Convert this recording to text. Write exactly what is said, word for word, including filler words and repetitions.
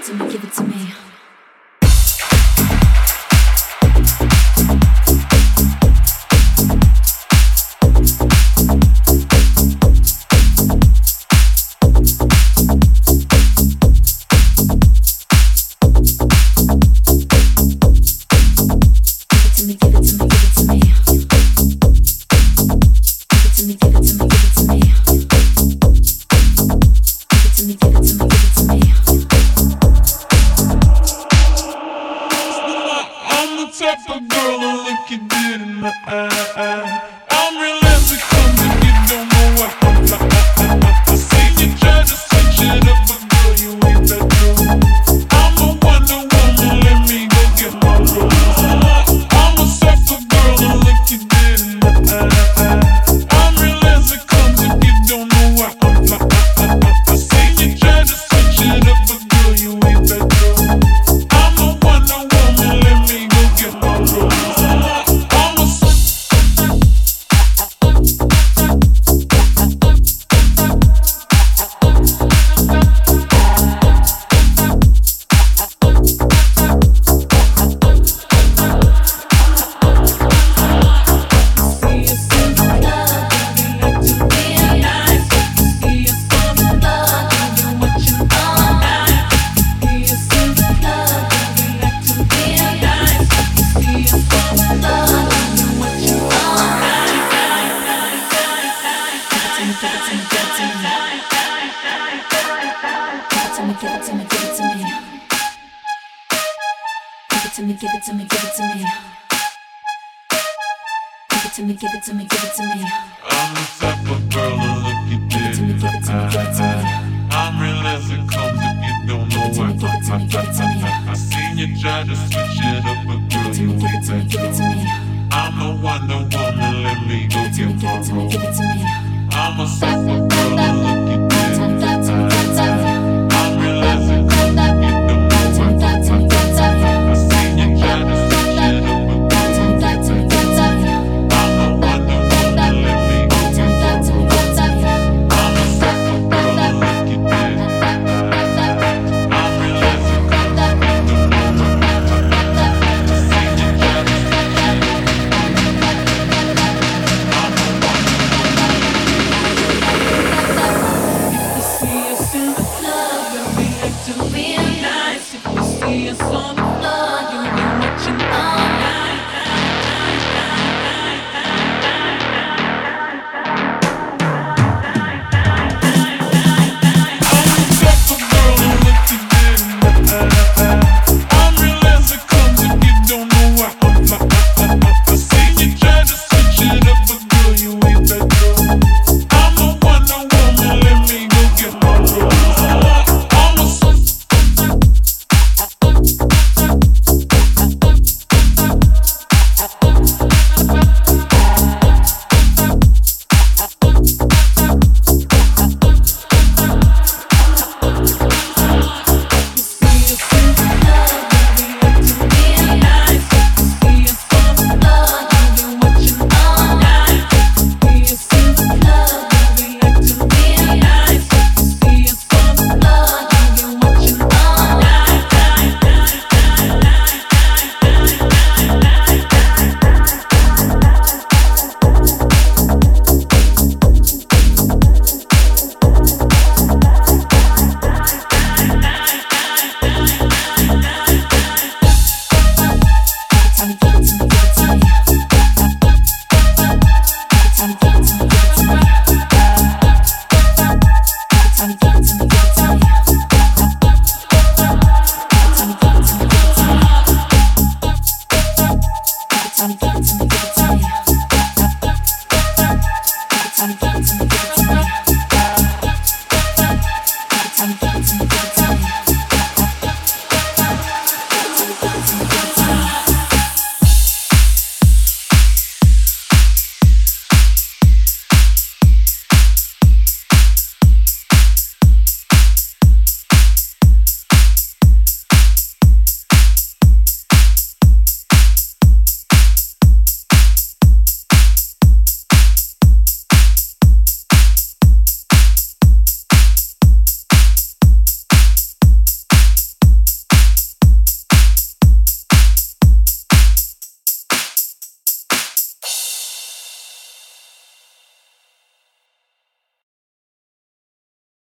to me, give it to me. Type of girl to look you dead in the eye. I'm real as it comes if you don't know what I'm like. I seen you try to switch it up, but girl, you ain't that girl. I'm a Wonder Woman, let me go get my rose. I'm a sucker girl to look you dead in the eye. I'm real as it comes if you don't know what I'm like. I seen you try to switch it up, but girl, you ain't that girl. I'm a Wonder Woman, let me go get my rose. I'm a sucker. Give it to me, give it to me. Give it to me, give it to me, give it to me. Give it to me, give it to me, give it to me. I'm the type of girl to look you dead in the eye. I'm real as it comes if you don't know what I'm like. I seen you try to switch it up, but girl, you ain't that girl. I'm a Wonder Woman, let me go get my rose. I'm a sucker girl to look you dead in the eye. I'm real as it comes if you don't know what I'm like. I seen you try to switch it up, but girl, you ain't that girl. I'm a Wonder Woman, let me go get my rose. I'm a sucker girl to look you dead in the eye. I'm real as it comes if you don't know what I'm like. I seen you try to switch it up, but girl, you ain't that girl. I'm a Wonder Woman. If you see us in the club and we like to be nice, if you see us on the